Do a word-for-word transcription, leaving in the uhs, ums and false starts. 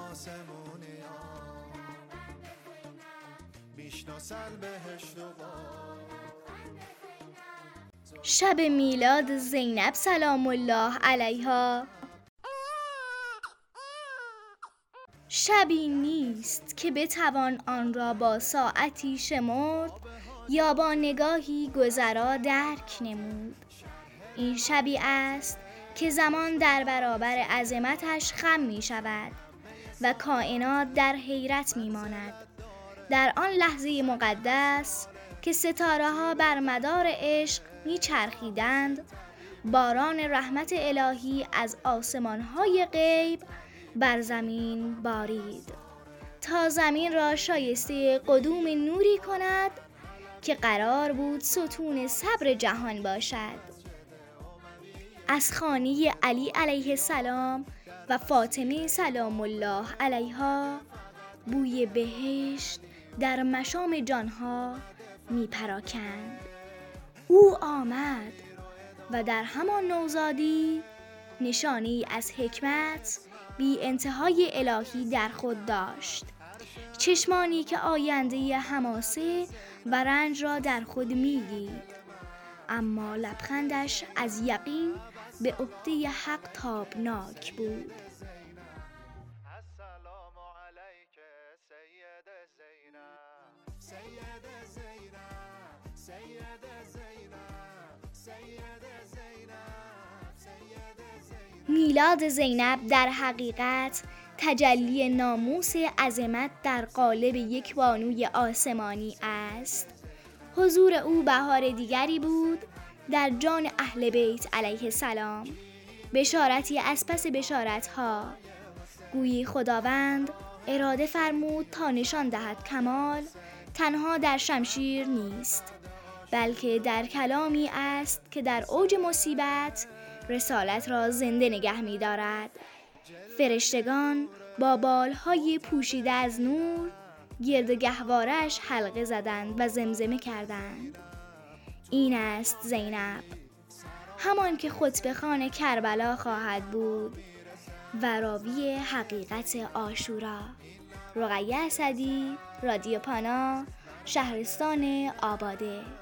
شب میلاد زینب سلام الله علیها شبی نیست که بتوان آن را با ساعتی شمرد یا با نگاهی گذرا درک نمود. این شبی است که زمان در برابر عظمتش خم می شود و کائنات در حیرت می ماند. در آن لحظه مقدس که ستاره ها بر مدار عشق می چرخیدند، باران رحمت الهی از آسمان های غیب بر زمین بارید تا زمین را شایسته قدوم نوری کند که قرار بود ستون صبر جهان باشد. از خانه علی علیه السلام و فاطمه سلام الله علیها بوی بهشت در مشام جانها می پراکند. او آمد و در همان نوزادی نشانی از حکمت بی انتهای الهی در خود داشت. چشمانی که آینده حماسه و رنج را در خود می دید، اما لبخندش از یقین به عهده حق تابناک بود. السلام علیک سید زینب سید زینب سید زینب سید زینب سید زینب. میلاد زینب در حقیقت تجلی ناموس عظمت در قالب یک بانوی آسمانی است. حضور او بهار دیگری بود در جان اهل بیت علیه السلام، بشارتی از پس بشارت‌ها. گویی خداوند اراده فرمود تا نشان دهد کمال تنها در شمشیر نیست، بلکه در کلامی است که در اوج مصیبت رسالت را زنده نگه می دارد. فرشتگان با بالهای پوشیده از نور گرد گهوارش حلقه زدند و زمزمه کردند: این است زینب، همان که خطبه خوان کربلا خواهد بود و راوی حقیقت عاشورا. رقیه اسدی، رادیو پانا، شهرستان آباده.